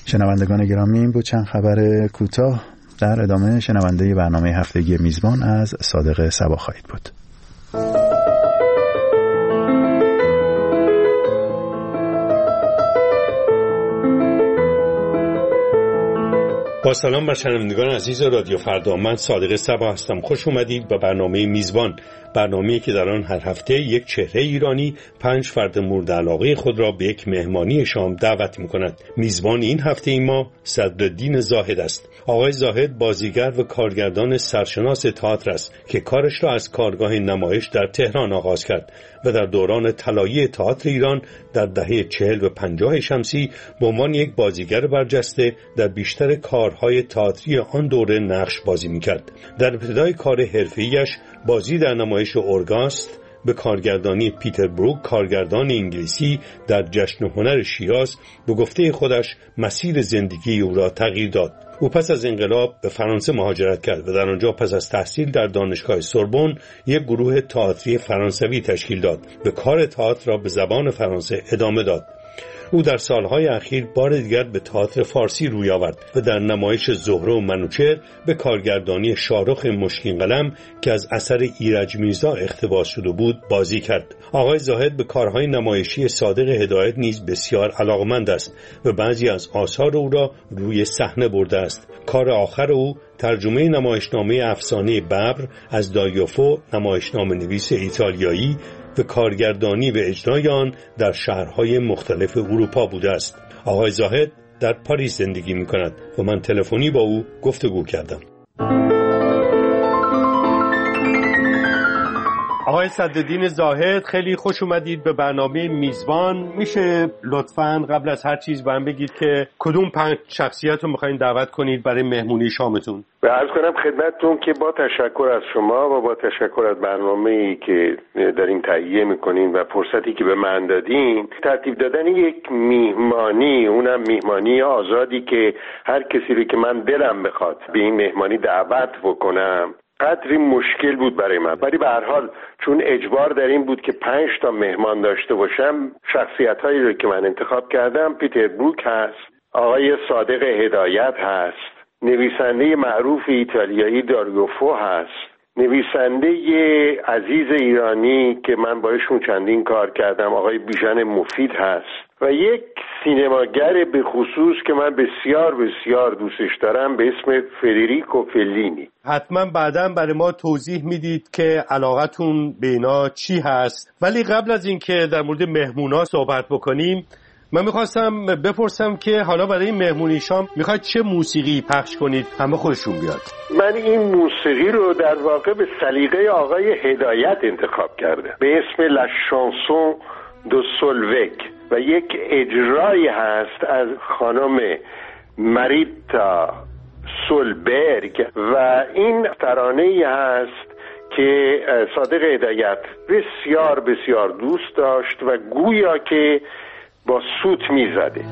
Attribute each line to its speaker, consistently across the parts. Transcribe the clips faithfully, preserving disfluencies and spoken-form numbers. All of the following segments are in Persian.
Speaker 1: شنوندگان گرامی، این بود چند خبر کوتاه. در ادامه شنونده برنامه هفتگی میزبان از صادق صبا خواهید بود.
Speaker 2: با سلام بر شنوندگان عزیز رادیو فردا، من صادق صبا هستم. خوش اومدید به برنامه میزبان، برنامه‌ای که در آن هر هفته یک چهره ایرانی پنج فرد مورد علاقه خود را به یک مهمانی شام دعوت می‌کند. میزبان این هفته ای ما صدرالدین زاهد است. آقای زاهد بازیگر و کارگردان سرشناس تئاتر است که کارش را از کارگاه نمایش در تهران آغاز کرد و در دوران طلایی تئاتر ایران در دهه چهل و پنجاه شمسی به عنوان یک بازیگر برجسته در بیشتر کارهای تئاتری آن دوره نقش بازی می‌کرد. در ابتدای کار حرفه‌ایش بازی در نمایش اورگاست به کارگردانی پیتر بروک، کارگردان انگلیسی، در جشن هنر شیراز به گفته خودش مسیر زندگی او را تغییر داد. او پس از انقلاب به فرانسه مهاجرت کرد و در آنجا پس از تحصیل در دانشگاه سوربن یک گروه تئاتری فرانسوی تشکیل داد و کار تئاتر را به زبان فرانسه ادامه داد. او در سالهای اخیر بار دیگر به تئاتر فارسی روی آورد و در نمایش زهره و منوچهر به کارگردانی شاهرخ مشکین قلم که از اثر ایرج میرزا اقتباس شده بود بازی کرد. آقای زاهد به کارهای نمایشی صادق هدایت نیز بسیار علاقمند است و بعضی از آثار او را روی صحنه برده است. کار آخر او ترجمه نمایشنامه افسانه ببر از دایوفو، نمایشنامه نویس ایتالیایی، و کارگردانی و اجرای آن در شهرهای مختلف اروپا بوده است. آقای زاهد در پاریس زندگی می کند و من تلفنی با او گفتگو کردم. آقای صدرالدین زاهد، خیلی خوش اومدید به برنامه میزبان. میشه لطفاً قبل از هر چیز برام بگید که کدوم پنج شخصیت رو میخواین دعوت کنید برای مهمونی شامتون؟
Speaker 3: به عرض کنم خدمتتون که با تشکر از شما و با تشکر از برنامه‌ای که دارین تهیه میکنین و فرصتی که به من دادین، ترتیب دادن یک میهمانی، اونم میهمانی آزادی که هر کسی رو که من دلم بخواد به این مهمانی دعوت بکنم قدری مشکل بود برای من، ولی به هر حال چون اجبار در این بود که پنج تا مهمان داشته باشم، شخصیت‌هایی رو که من انتخاب کردم پیتر بروک هست، آقای صادق هدایت هست، نویسنده معروف ایتالیایی دایوفو هست، نویسنده عزیز ایرانی که من باشون چندین کار کردم آقای بیژن مفید هست و یک سینماگر به خصوص که من بسیار بسیار دوستش دارم به اسم فدریکو فلینی.
Speaker 2: حتما بعداً برای ما توضیح میدید که علاقتون به اینا چی هست، ولی قبل از اینکه در مورد مهمونا صحبت بکنیم من میخواستم بپرسم که حالا برای این مهمونی شام میخواید چه موسیقی پخش کنید همه خودشون بیاد؟
Speaker 3: من این موسیقی رو در واقع به سلیقه آقای هدایت انتخاب کردم به اسم لا شانسون دو سولوک و یک اجرایی هست از خانم ماریتا سولبرگ و این ترانه‌ای هست که صادق هدایت بسیار بسیار دوست داشت و گویا که با سوت میزده.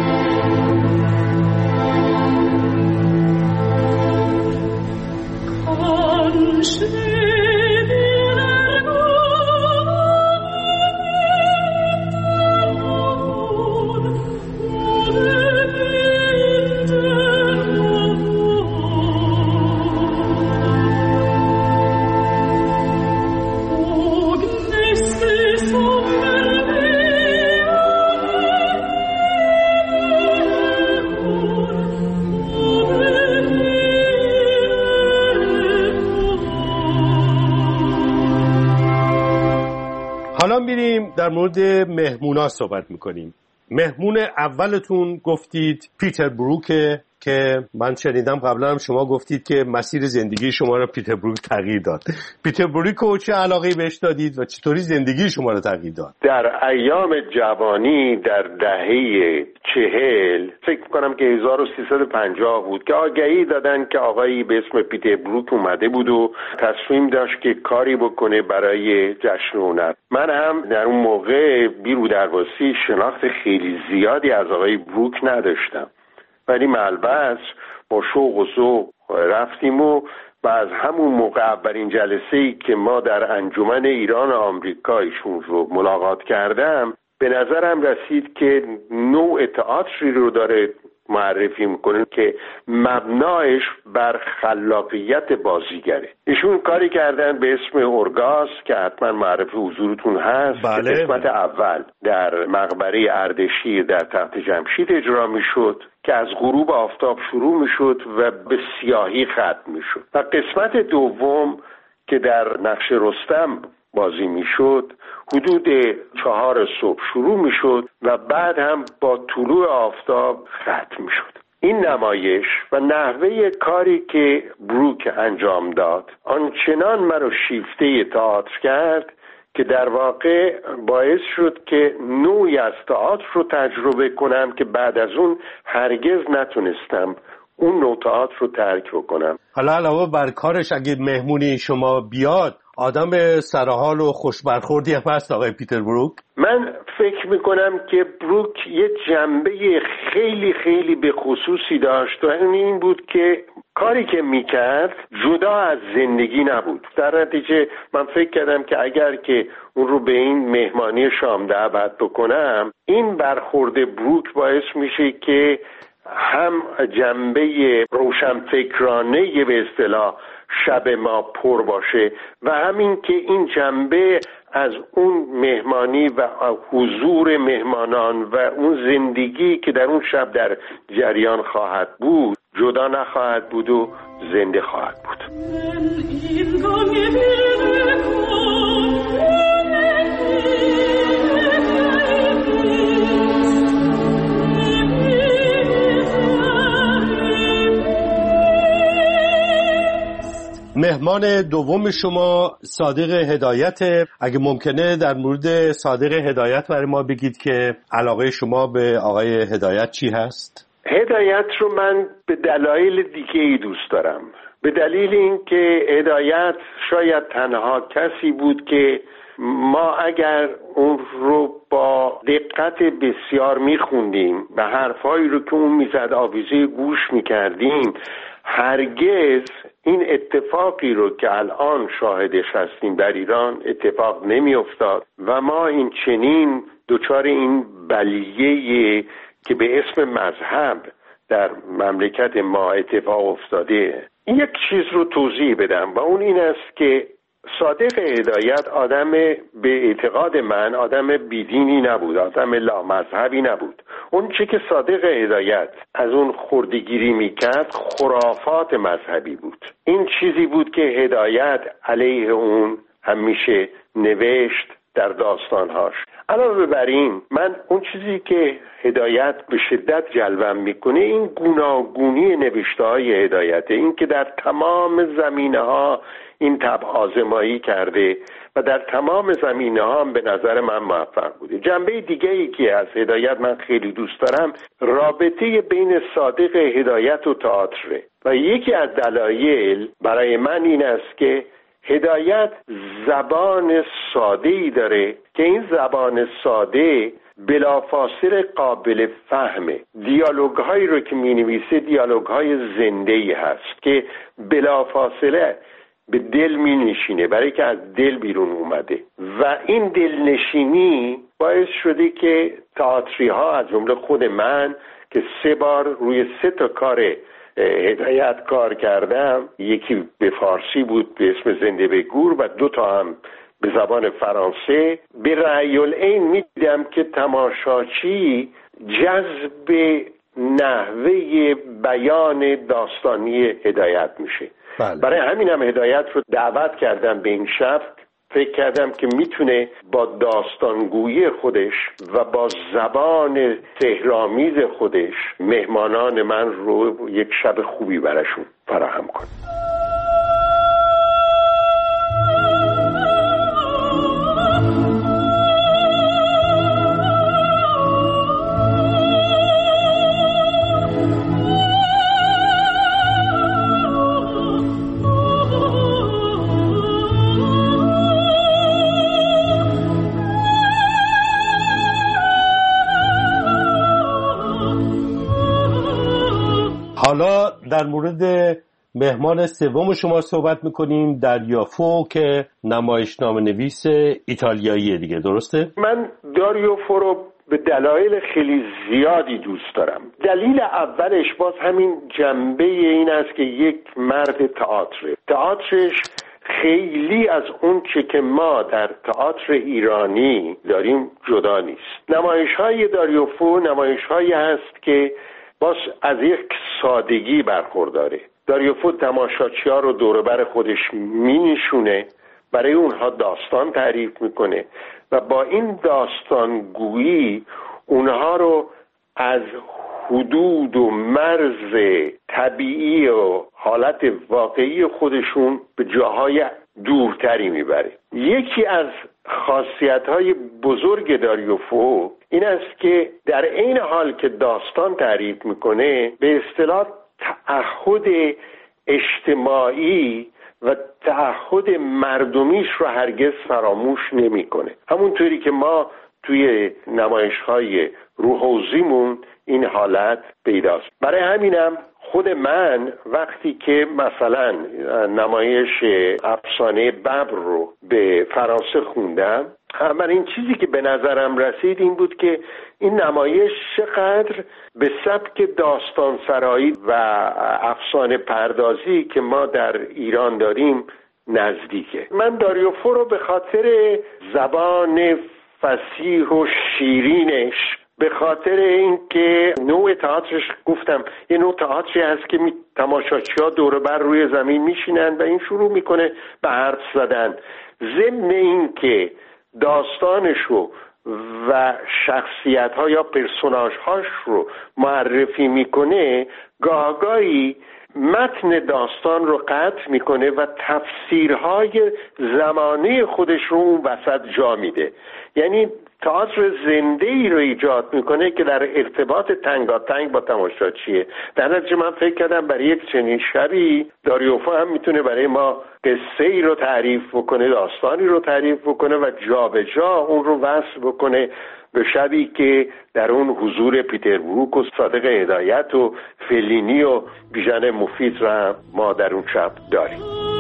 Speaker 2: حالا میریم در مورد مهمونا صحبت میکنیم. مهمون اولتون گفتید پیتر بروکه که من شنیدم قبلا هم شما گفتید که مسیر زندگی شما رو پیتر بروک تغییر داد. پیتر بروک رو چه علاقه‌ای بهش دادید و چطوری زندگی شما رو تغییر داد؟
Speaker 3: در ایام جوانی در دهه چهل فکر کنم که هزار و سیصد و پنجاه بود که آگهی دادن که آقایی به اسم پیتر بروک اومده بود و تصمیم داشت که کاری بکنه برای جشن هنر. من هم در اون موقع بیرو درواسی شناخت خیلی زیادی از آقای بروک نداشتم، ولی ملبس با شوق و ذوق رفتیم و و از همون موقع اولین جلسه‌ای که ما در انجمن ایران آمریکا ایشون رو ملاقات کردم به نظرم رسید که نوع تئاتری رو داره معرفی میکنه که مبنایش بر خلاقیت بازیگره. ایشون کاری کردن به اسم اورگاس که حتما معرفی حضورتون هست.
Speaker 2: بله.
Speaker 3: که قسمت اول در مقبره اردشیر در تخت جمشید اجرا میشد که از غروب آفتاب شروع میشد و به سیاهی ختم میشد و قسمت دوم که در نقش رستم بازی میشد حدود چهار صبح شروع میشد و بعد هم با طلوع آفتاب ختم میشد. این نمایش و نحوه کاری که بروک انجام داد آنچنان مرا شیفته تئاتر کرد که در واقع باعث شد که نوعی از تئاتر رو تجربه کنم که بعد از اون هرگز نتونستم اون نوع تئاتر رو ترک بکنم.
Speaker 2: حالا علاوه بر کارش اگه مهمونی شما بیاد آدم سرحال و خوشبرخوردی هم هست آقای پیتر بروک؟
Speaker 3: من فکر میکنم که بروک یه جنبه خیلی خیلی به خصوصی داشت و این بود که کاری که میکرد جدا از زندگی نبود. در نتیجه من فکر کردم که اگر که اون رو به این مهمانی شام دعوت بکنم این برخورد بروک باعث میشه که هم جنبه روشنفکرانه به اصطلاح شب ما پر باشه و همین که این جنبه از اون مهمانی و حضور مهمانان و اون زندگی که در اون شب در جریان خواهد بود جدا نخواهد بود و زنده خواهد بود.
Speaker 2: مهمان دوم شما صادق هدایت. اگه ممکنه در مورد صادق هدایت برای ما بگید که علاقه شما به آقای هدایت چی هست؟
Speaker 3: هدایت رو من به دلایل دیگه ای دوست دارم. به دلیل اینکه هدایت شاید تنها کسی بود که ما اگر اون رو با دقت بسیار میخوندیم و حرفایی رو که اون میزد آویزه گوش میکردیم هرگز این اتفاقی رو که الان شاهدش هستیم در ایران اتفاق نمی افتاد و ما این چنین دچار این بلیه که به اسم مذهب در مملکت ما اتفاق افتاده. این یک چیز رو توضیح بدم و اون این است که صادق هدایت آدم به اعتقاد من آدم بیدینی نبود، آدم لامذهبی نبود. اون چی که صادق هدایت از اون خردگیری میکرد خرافات مذهبی بود. این چیزی بود که هدایت علیه اون همیشه نوشت در داستانهاش. علاوه بر این من اون چیزی که هدایت به شدت جلوم میکنه این گوناگونی نوشته های هدایته، این که در تمام زمینه ها این طبع آزمایی کرده و در تمام زمینه ها هم به نظر من موفق بوده. جنبه دیگه ای که از هدایت من خیلی دوست دارم رابطه بین صادق هدایت و تئاتر و یکی از دلایل برای من این است که هدایت زبان ساده‌ای داره که این زبان ساده بلافاصله قابل فهمه. دیالوگ هایی رو که می نویسه دیالوگ های زنده‌ای هست که بلافاصله به دل می نشینه برای که از دل بیرون اومده و این دلنشینی باعث شده که تئاتری ها از جمله خود من که سه بار روی سه تا کار هدایت کار کردم، یکی به فارسی بود به اسم زنده به گور و دو تا هم به زبان فرانسه، به رأی العین میدیدم که تماشاچی جذب نحوه بیان داستانی هدایت میشه. بله. برای همینم هدایت رو دعوت کردم به این شب. فکر کردم که میتونه با داستانگویی خودش و با زبان سحرآمیز خودش مهمانان من رو یک شب خوبی براشون فراهم کنه.
Speaker 2: حالا در مورد مهمان سوم شما صحبت میکنیم، داریو فو که نمایشنامه نویس ایتالیاییه دیگه، درسته؟
Speaker 3: من داریو فو رو به دلایل خیلی زیادی دوست دارم. دلیل اولش باز همین جنبه این است که یک مرد تئاتره. تئاترش خیلی از اون چه که ما در تئاتر ایرانی داریم جدا نیست. نمایش‌های داریوفو نمایش‌هایی هست که باز از یک سادگی برخورداره. داریوفو تماشاچی‌ها رو دور بر خودش می‌نشونه، برای اونها داستان تعریف میکنه و با این داستانگویی اونها رو از حدود و مرز طبیعی و حالت واقعی خودشون به جاهای دورتری میبره. یکی از خاصیت‌های بزرگ داریوفو این است که در این حال که داستان تعریف میکنه به اصطلاح تعهد اجتماعی و تعهد مردمیش رو هرگز فراموش نمیکنه. همونطوری که ما توی نمایش‌های روحوزیمون این حالت پیداست. برای همینم خود من وقتی که مثلا نمایش افسانه ببر رو به فرانسه خوندم، اولین چیزی که به نظرم رسید این بود که این نمایش چقدر به سبک داستان سرایی و افسانه پردازی که ما در ایران داریم نزدیکه. من داریوفو رو به خاطر زبان فصیح و شیرینش، به خاطر اینکه نوع تئاترش، گفتم یه نوع تئاتری هست که می تماشاچی‌ها دور بر روی زمین میشینن و این شروع میکنه به حرف زدن، ضمن اینکه داستانشو و شخصیت‌ها یا پرسوناژهاش رو معرفی میکنه، گاهگاهی متن داستان رو قطع میکنه و تفسیرهای زمانه خودش رو اون وسط جا میده. یعنی تئاتر زنده ای رو ایجاد میکنه که در ارتباط تنگاتنگ با تماشاچیه. در نتیجه من فکر کردم برای یک چنین شبی داریوفو هم میتونه برای ما قصه ای رو تعریف بکنه، داستانی رو تعریف بکنه و جا به جا اون رو وصل بکنه به شبی که در اون حضور پیتر بروک و صادق هدایت و فلینی و بیژن مفید را ما در اون شب داریم.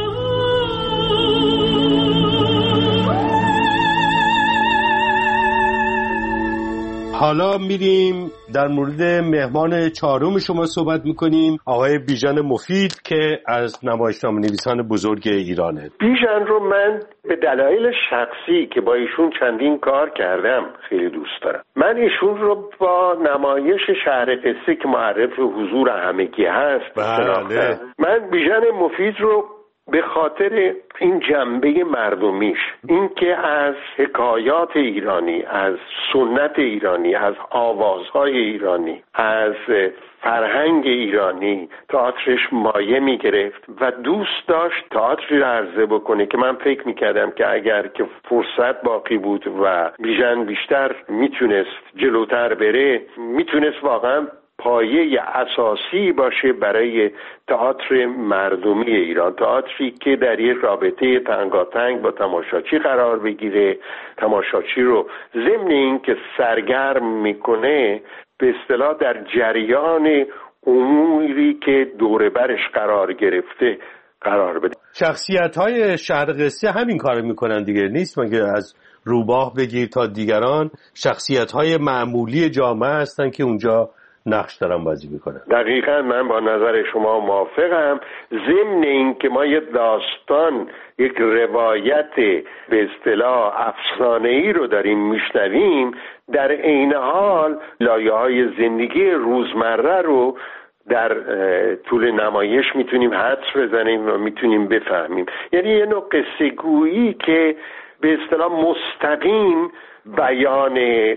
Speaker 2: حالا میریم در مورد مهمان چهارم شما صحبت میکنیم، آقای بیژن مفید که از نمایشنامه نویسان بزرگ ایرانه.
Speaker 3: بیژن رو من به دلایل شخصی که با ایشون چندین کار کردم خیلی دوست دارم. من ایشون رو با نمایش شهر قصه که معرف حضور همگی هست
Speaker 2: بله.
Speaker 3: من بیژن مفید رو به خاطر این جنبه مردمیش، این که از حکایات ایرانی، از سنت ایرانی، از آوازهای ایرانی، از فرهنگ ایرانی تئاترش مایه می گرفت و دوست داشت تئاتری را عرضه بکنه که من فکر می کردم که اگر که فرصت باقی بود و بیژن بیشتر میتونست جلوتر بره، میتونست واقعا پایه اساسی باشه برای تئاتر مردمی ایران، تئاتری که در یک رابطه تنگاتنگ با تماشاچی قرار بگیره، تماشاچی رو ضمن این که سرگرم میکنه به اصطلاح در جریان اموری که دور برش قرار گرفته قرار بده.
Speaker 2: شخصیت‌های شهر قصه همین کارو میکنن دیگه، نیست مگه از روباه بگیر تا دیگران شخصیت‌های معمولی جامعه هستن که اونجا نقش دارم بازی میکنه.
Speaker 3: دقیقاً من با نظر شما موافقم. ضمن این که ما یک داستان، یک روایت به اصطلاح افسانه‌ای رو داریم میشنویم، در عین حال لایه‌های زندگی روزمره رو در طول نمایش میتونیم حدس بزنیم و میتونیم بفهمیم. یعنی یه نوع قصه گویی که به اصطلاح مستقیم بیان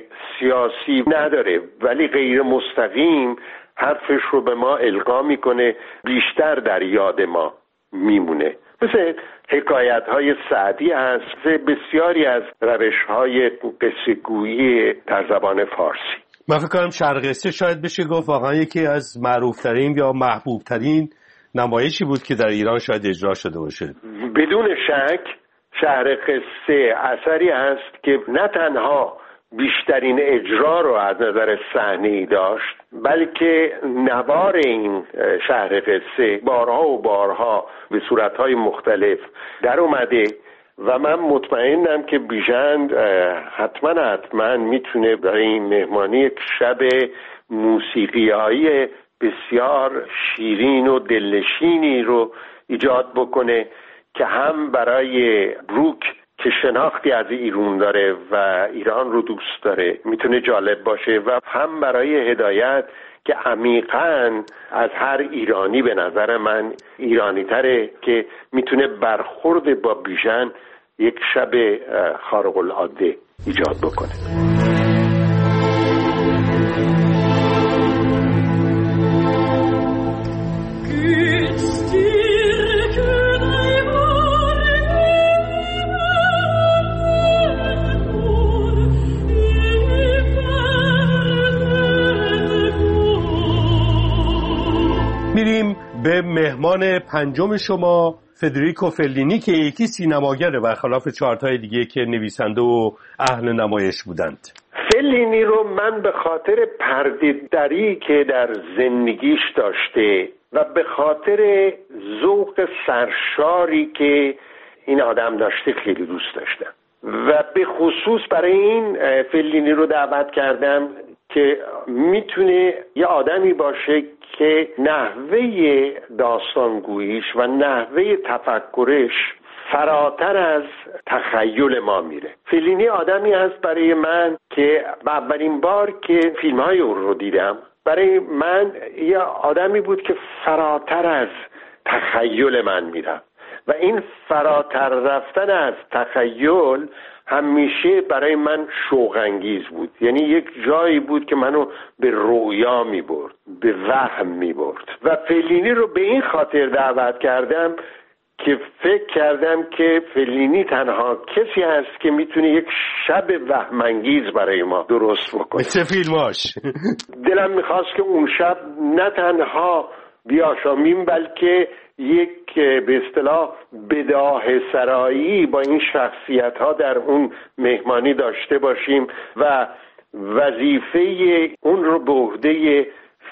Speaker 3: سیاسی نداره ولی غیر مستقیم حرفش رو به ما القا میکنه، بیشتر در یاد ما میمونه. مثل حکایت های سعدی هست، بسیاری از روش های قصه گویی در زبان فارسی.
Speaker 2: من فکر کنم شهر قصه شاید بشه گفت واقعا یکی از معروفترین یا محبوبترین نمایشی بود که در ایران شاید اجرا شده باشه.
Speaker 3: بدون شک شهر قصه اثری هست که نه تنها بیشترین اجرا رو از نظر صحنه‌ای داشت، بلکه نوار این شهر قصه بارها و بارها به صورتهای مختلف در اومده و من مطمئنم که بیژن حتما حتما میتونه برای این مهمانی یک شب موسیقیایی بسیار شیرین و دلنشینی رو ایجاد بکنه که هم برای بروک که شناختی از ایران داره و ایران رو دوست داره میتونه جالب باشه و هم برای هدایت که عمیقاً از هر ایرانی به نظر من ایرانی تره که میتونه برخورد با بیژن یک شب خارق العاده ایجاد بکنه.
Speaker 2: میریم به مهمان پنجم شما، فدریکو فلینی، که یکی سینماگره برخلاف چهارتای دیگه که نویسنده و اهل نمایش بودند.
Speaker 3: فلینی رو من به خاطر پرده‌دری که در زندگیش داشته و به خاطر ذوق سرشاری که این آدم داشته خیلی دوست داشتم و به خصوص برای این فلینی رو دعوت کردم که میتونه یه آدمی باشه که نحوه داستانگوییش و نحوه تفکرش فراتر از تخیل ما میره. فلینی آدمی هست برای من که اولین بار که فیلم‌های او رو دیدم برای من یه آدمی بود که فراتر از تخیل من میره و این فراتر رفتن از تخیل همیشه برای من شوق انگیز بود. یعنی یک جایی بود که منو به رویا می برد، به وهم می برد و فلینی رو به این خاطر دعوت کردم که فکر کردم که فلینی تنها کسی هست که میتونه یک شب وهم انگیز برای ما درست بکنه،
Speaker 2: مثل فیلماش.
Speaker 3: دلم میخواست که اون شب نه تنها بیاشامیم بلکه یک به اصطلاح بداهه سرایی با این شخصیت ها در اون مهمانی داشته باشیم و وظیفه اون رو به عهده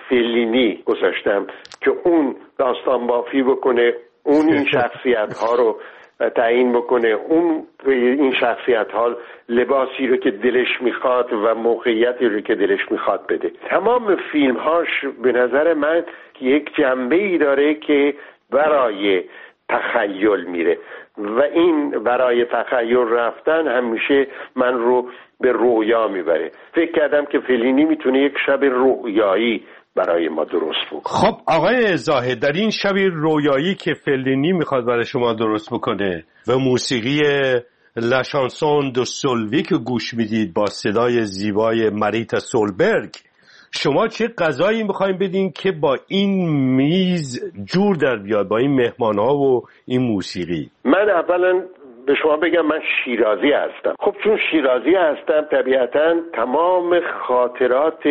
Speaker 3: فلینی گذاشتم که اون داستان بافی بکنه، اون این شخصیت ها رو تعیین بکنه، اون این شخصیت ها لباسی رو که دلش میخواد و موقعیتی رو که دلش میخواد بده. تمام فیلم هاش به نظر من یک جنبه ای داره که برای تخیل میره و این برای تخیل رفتن همیشه من رو به رویا میبره. فکر کردم که فلینی میتونه یک شب رویایی برای ما درست بکنه.
Speaker 2: خب آقای زاهد، در این شب رویایی که فلینی میخواد برای شما درست بکنه و موسیقی لاشانسون دو سولوی که گوش میدید با صدای زیبای ماریتا سولبرگ، شما چه غذایی میخواین بدین که با این میز جور در بیاد، با این مهمان ها و این موسیقی؟
Speaker 3: من اولا به شما بگم من شیرازی هستم. خب چون شیرازی هستم طبیعتا تمام خاطرات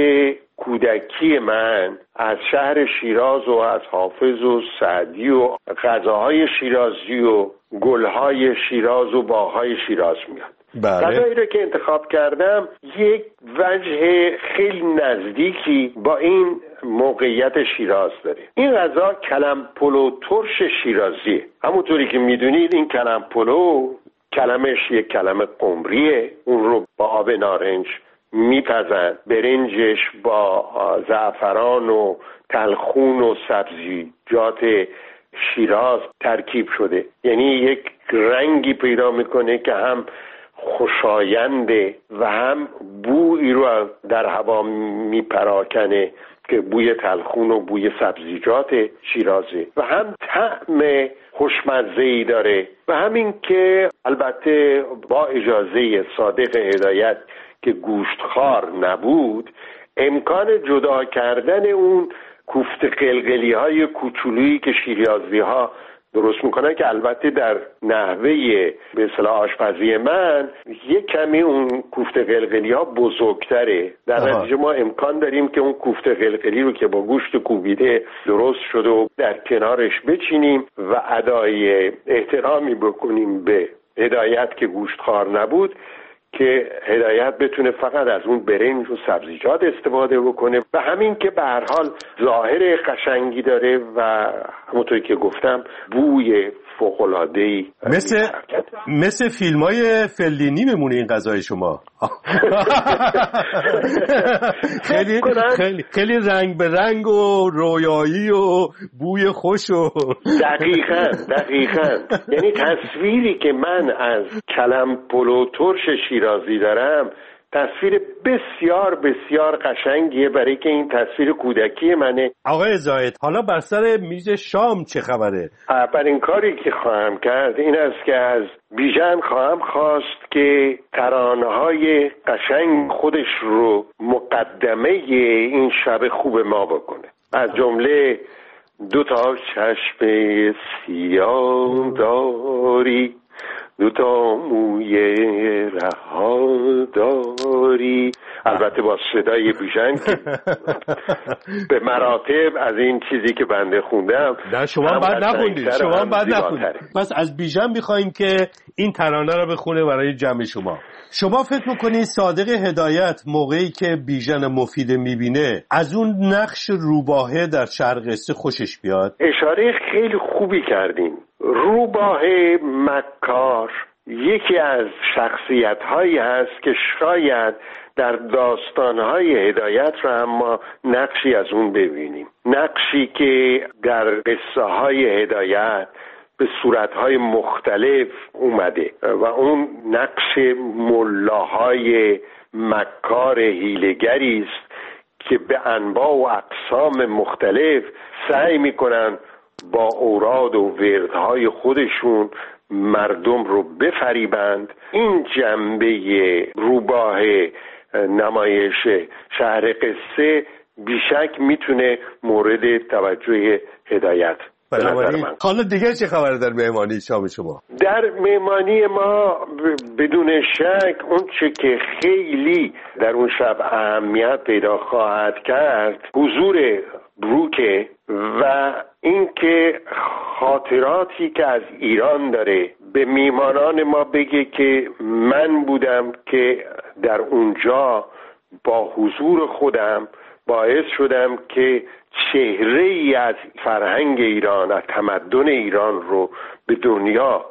Speaker 3: کودکی من از شهر شیراز و از حافظ و سعدی و غذاهای شیرازی و گلهای شیراز و باغهای شیراز میاد. غذایی رو که انتخاب کردم یک وجه خیلی نزدیکی با این موقعیت شیراز داره. این غذا کلم پلو ترش شیرازیه. همونطوری که میدونید این کلم پلو کلمش یک کلم قمریه، اون رو با آب نارنج میپزن، برنجش با زعفران و تلخون و سبزیجات شیراز ترکیب شده، یعنی یک رنگی پیدا میکنه که هم خوشاینده و هم بویی رو در هوا میپراکنه که بوی تلخون و بوی سبزیجات شیرازه و هم طعم خوشمزه‌ای داره و همین که البته با اجازه صادق هدایت که گوشتخوار نبود امکان جدا کردن اون کوفته قلقلی های کوچولویی که شیرازی ها درست میکنن که البته در نحوه به اصطلاح آشپزی من یک کمی اون کوفته قلقلی ها بزرگتره، در نتیجه ما امکان داریم که اون کوفته قلقلی رو که با گوشت کوبیده درست شده و در کنارش بچینیم و ادای احترامی بکنیم به هدایت که گوشتخوار نبود که هدایت بتونه فقط از اون برنج و سبزیجات استفاده بکنه و همین که به هر حال ظاهر قشنگی داره و همونطوری که گفتم بوی فوق‌العاده‌ای
Speaker 2: مثل مثل فیلم‌های فلینی میمونه این غذای شما. خیلی خیلی خیلی رنگ به رنگ و رویایی و بوی خوش و
Speaker 3: دقیقاً دقیقاً یعنی تصویری که من از کلم پلو ترش شیرازی دارم تصویر بسیار بسیار قشنگیه برای که این تصویر کودکی منه.
Speaker 2: آقای زاهد، حالا بر سر میز شام چه خبره؟
Speaker 3: اولین کاری که خواهم کرد این است که از بیژن خواهم خواست که ترانه‌های قشنگ خودش رو مقدمه این شب خوب ما بکنه. از جمله دو تا چشم سیاه داری، دو تا موی رها داری، البته با صدای بیژن که به مراتب از این چیزی که بنده خوندم.
Speaker 2: نه شما بعد نخوندید، شما بعد نخوندید. پس از بیژن می‌خوایم که این ترانه رو بخونه برای جمع شما. شما فکر می‌کنید صادق هدایت موقعی که بیژن مفید می‌بینه از اون نقش روباهه در شرق قصه خوشش بیاد؟
Speaker 3: اشاره خیلی خوبی کردین. روباهه مکار یکی از شخصیت‌هایی هست که شاید در داستان‌های هدایت رو هم ما نقشی از اون ببینیم. نقشی که در قصه‌های هدایت به صورت‌های مختلف اومده و اون نقش ملاهای مکار حیله‌گری است که به انواع و اقسام مختلف سعی می‌کنن با اوراد و وردهای خودشون مردم رو بفریبند. این جنبه روباه نمایش شهر قصه بیشک میتونه مورد توجه هدایت.
Speaker 2: بنابراین حالا دیگه چه خبره در مهمانی شام شما؟
Speaker 3: در مهمانی ما بدون شک اون چه که خیلی در اون شب اهمیت پیدا خواهد کرد حضور بروکه و اینکه خاطراتی که از ایران داره به میهمانان ما بگه که من بودم که در اونجا با حضور خودم باعث شدم که چهره ای از فرهنگ ایران، از تمدن ایران رو به دنیا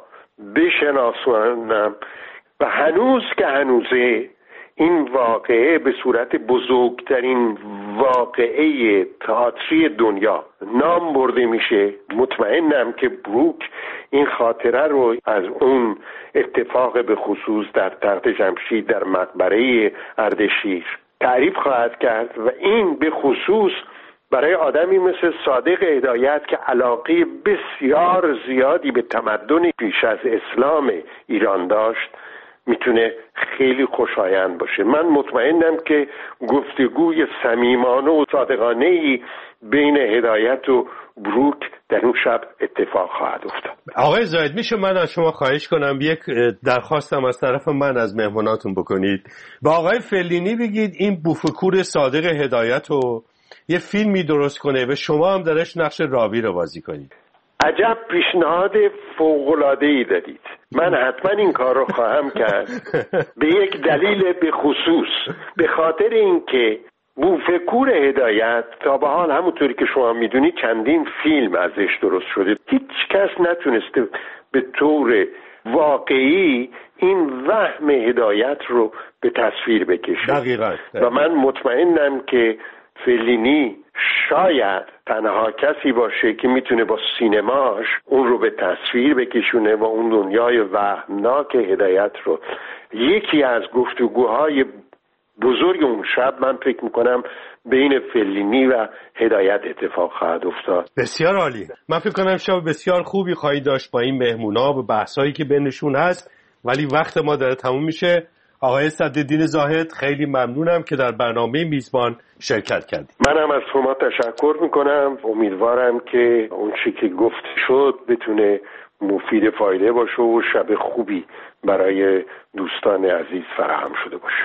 Speaker 3: بشناسونم و هنوز که هنوزه این واقعه به صورت بزرگترین واقعه تئاتری دنیا نام برده میشه. مطمئنم که بروک این خاطره رو از اون اتفاق به خصوص در تخت جمشید در مقبره اردشیر تعریف خواهد کرد و این به خصوص برای آدمی مثل صادق هدایت که علاقه بسیار زیادی به تمدن پیش از اسلام ایران داشت میتونه خیلی خوشایند باشه. من مطمئنم که گفتگوی صمیمانه و صادقانه‌ای بین هدایت و بروک در اون شب اتفاق خواهد افتاد.
Speaker 2: آقای زاهد، میشه من از شما خواهش کنم یک درخواستم از طرف من از مهماناتون بکنید؟ با آقای فلینی بگید این بوفکور صادق هدایت رو یه فیلمی درست کنه و شما هم درش نقش راوی رو بازی کنید.
Speaker 3: عجب پیشنهاد فوق‌العاده‌ای دادید. من حتما این کار رو خواهم کرد به یک دلیل به خصوص، به خاطر اینکه بوفکور هدایت تا به حال همونطوری که شما میدونید چندین فیلم ازش درست شده. هیچ کس نتونسته به طور واقعی این وهم هدایت رو به تصویر بکشه.
Speaker 2: دقیقاً.
Speaker 3: و من مطمئنم که فلینی شاید تنها کسی باشه که میتونه با سینماش اون رو به تصویر بکشونه و اون دنیای وهمناک هدایت رو. یکی از گفتگوهای بزرگ اون شب من فکر میکنم بین فلینی و هدایت اتفاق خواهد افتاد.
Speaker 2: بسیار عالی. من فکر کنم شب بسیار خوبی خواهید داشت با این مهمونا و بحثایی که بینشون هست، ولی وقت ما داره تموم میشه. آقای صدرالدین زاهد خیلی ممنونم که در برنامه میزبان شرکت کردید.
Speaker 3: منم از شما تشکر میکنم. امیدوارم که اون چیزی که گفت شد بتونه مفید فایده باشه و شب خوبی برای دوستان عزیز فراهم شده باشه.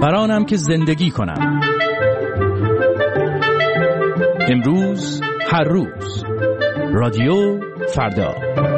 Speaker 4: برانم که زندگی کنم. امروز، هر روز. رادیو فردا.